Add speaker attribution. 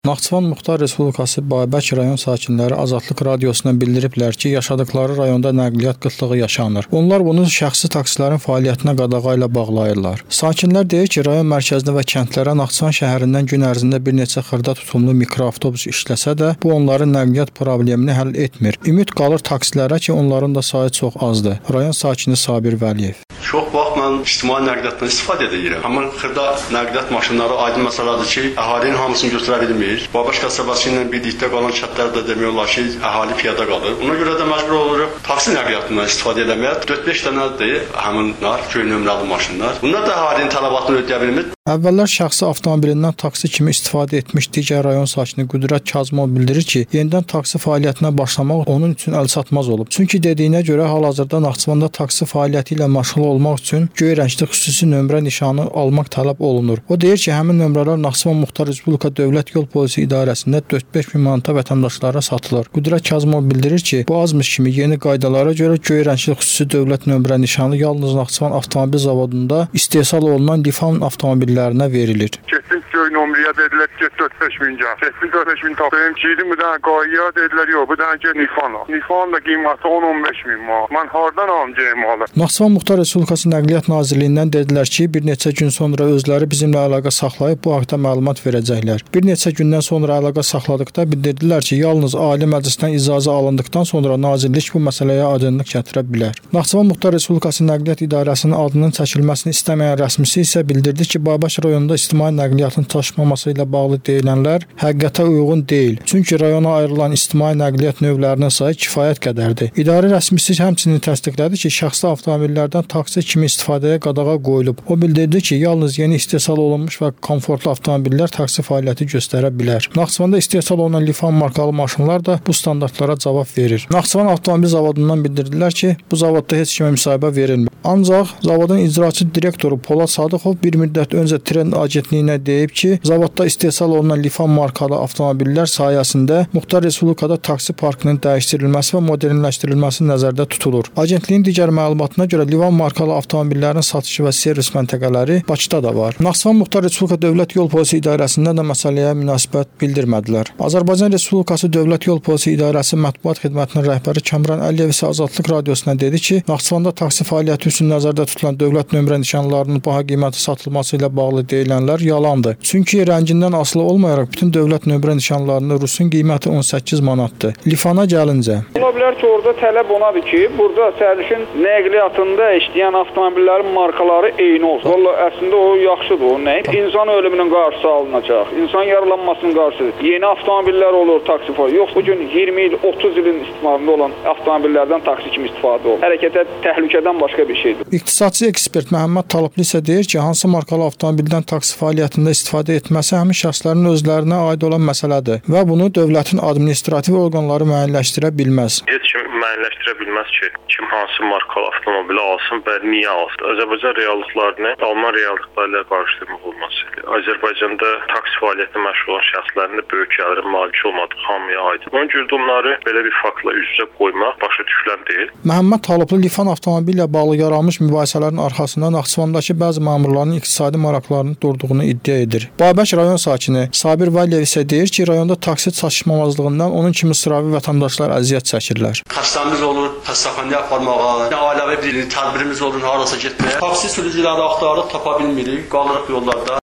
Speaker 1: Naxçıvan Muxtar Respublikası Babək rayon sakinləri Azadlıq Radiosuna bildiriblər ki, yaşadıkları rayonda nəqliyyat qıtlığı yaşanır. Onlar bunu şəxsi taksilərin fəaliyyətinə qadağa ilə bağlayırlar. Sakinlər deyir ki, rayon mərkəzinə və kəndlərə Naxçıvan şəhərindən gün ərzində bir neçə xırda tutumlu mikroavtobus işləsə də, bu onların nəqliyyat problemini həll etmir. Ümid qalır taksilərə ki, onların da sayı çox azdır. Rayon sakini Sabir Vəliyev.
Speaker 2: Çox vaxt mən ictimai nəqliyyatdan istifadə edirəm. Amma xırda nəqliyyat maşınları aydın məsələdir ki, əhalinin hamısını götürə bilmir. Babək qəsəbəsi ilə birlikdə qalan kəndlər də demək olar ki, əhali piyada qalır. Ona görə də məcbur oluruq taksi nəqliyyatından istifadə etməyə. 4-5 dənədir həminlər, köy nömrəli maşınlar. Bunlar da əhalinin tələbatını ödəyə bilmir.
Speaker 1: Əvvəllər şəxsi avtomobilindən taksi kimi istifadə etmiş digər rayon sakini Qüdrət Kazımov bildirir ki, yenidən taksi fəaliyyətinə başlamaq onun üçün əlçatmaz olub. Çünki dediyinə görə hal-hazırda Naxçıvanda taksi fəaliyyəti ilə məşğul olmaq üçün göy rəngli xüsusi nömrə nişanı almaq tələb olunur. O deyir ki, həmin nömrələr Naxçıvan Muxtar Respublika Dövlət Yol Polisi İdarəsində 4-5 min manata vətəndaşlara satılır. Qüdrət Kazımov bildirir ki, bu azmış kimi yeni qaydalara görə göy rəngli xüsusi dövlət nömrə nişanı yalnız Naxçıvan Avtomobil Zavodunda istehsal olunan Lifan avtomobillərinə verilir.
Speaker 3: Getdim göy nömrəyə dedilər ki, 4-5 min gəl. Getdim 4-5 min tapdım. Girdim bir dənə qayıya dedilər, yox, bu dənə ki Lifana. Lifan da qiyməti 10-15 min manat. Mən hardan alacağım malı?
Speaker 1: Naxçıvan Muxtar Respublikası Nəqliyyat Nazirliyindən dedilər ki, bir neçə gün sonra özləri bizimlə əlaqə saxlayıb bu haqda məlumat verəcəklər. Bir neçə gündən sonra əlaqə saxladıqda bildirdilər ki, yalnız Ali Məclisdən icazə alındıqdan sonra nazirlik bu məsələyə aydınlıq gətirə bilər. Naxçıvan Muxtar Respublikası Nəqliyyat İdarəsinin adının çəkilməsini istəməyən rəsmisi isə bildirdi ki, Babək rayonunda ictimai nəqliyyatın taşımaması ilə bağlı deyilənlər həqiqətə uyğun deyil. Çünki rayona ayrılan ictimai nəqliyyat növlərinin sayı kifayət qədərdir. İdarə rəsmisi həmçinin təsdiqlədi ki, şəxsi avtomobillərdən taksi kimi istifadəyə qadağa qoyulub. O bildirdi ki, yalnız yeni istehsal olunmuş və komfortlu avtomobillər taksi fəaliyyəti göstərə bilər. Naxçıvanda istehsal olunan Lifan markalı maşınlar da bu standartlara cavab verir. Naxçıvan Avtomobil Zavodundan bildirdilər ki, bu zavodda heç kimə müsahibə verilmir. Ancaq zavodun icraçı direktoru Polad Sadıqov bir müddət öncə Trend agentliyinə deyib ki, zavodda istehsal olunan Lifan markalı avtomobillər sayəsində Muxtar Respublikada taksi parkının dəyişdirilməsi və modernləşdirilməsi nəzərdə tutulur. Agentliyin digər məlumatına görə Lifan markalı avtomobillərin satışı və servis məntəqələri Bakıda da var. Naxçıvan Muxtar Respublika Dövlət Yol Polisi İdarəsində də məsələyə münasibət bildirmədilər. Azərbaycan Respublikası Dövlət Yol Polisi İdarəsi mətbuat xidmətinin rəhbəri Kamran Əliyev isə Azadlıq Radiosuna dedi ki, Naxçıvanda taksi fəaliyyəti üçün nəzərdə tutulan dövlət nömrə nişanlarının baha qiyməti satılması ilə bağlı deyilənlər yalandır. Çünki rəngindən asılı olmayaraq bütün dövlət nömrə nişanlarının rusun qiyməti 18 manatdır. Lifana gəlincə.
Speaker 4: Ola bilər ki, orada tələb onadır ki, burada sərnişin nəqliyyatında işləyən avtomobillərin markaları eyni olsun. Vallahi əslində o yaxşıdır, o nə? İnsan ölümünün qarşısı alınacaq, insan yaralanmasının qarşısı. Yeni avtomobillər olur taksi fəaliyyəti. Yox, bu gün 20 il, 30 ilin istismarında olan avtomobillərdən taksi kimi istifadə olunur. Hərəkətə təhlükədən başqa bir şeydir.
Speaker 1: İqtisadçı ekspert Məhəmməd Talıblı isə deyir ki, hansı markalı avtomobildən taksi fəaliyyətində istifadə etməsi həmin şəxslərin özlərinə aid olan məsələdir və bunu dövlətin administrativ orqanları müəyyənləşdirə bilməz.
Speaker 5: Heç kim müəyyənləşdirə bilməz ki, kim hansı markalı avtomobili alsın və niyə alsın. Azərbaycan reallıqlarını Alman reallıqları ilə qarşıdurmaq olmaz. Azərbaycanda taksi fəaliyyətinə məşğul olan şəxslərin də böyük gəlirin maliki olmadığı hamıya aiddir. Ona görə də onları belə bir faktla üz-üzə qoymaq başa düşülən deyil.
Speaker 1: Məhəmməd Talıblı Lifan avtomobili ilə bağlı yaranmış mübahisələrin arxasında Naxçıvandakı bəzi məmurların iqtisadi maraqlarının durduğunu iddia edir. Babək rayon sakini Sabir Vəliyev isə deyir ki, rayonda taksi çatışmamazlığından onun kimi sıravi vətəndaşlar əziyyət çəkirlər.
Speaker 2: Xəstəmiz olur, xəstəxanaya aparmağa, ailəvi bir tədbirimiz olur, harasa getməyə. Taksi sürücüləri axtarırıq, tapa bilmirik, qalırıq yollarda.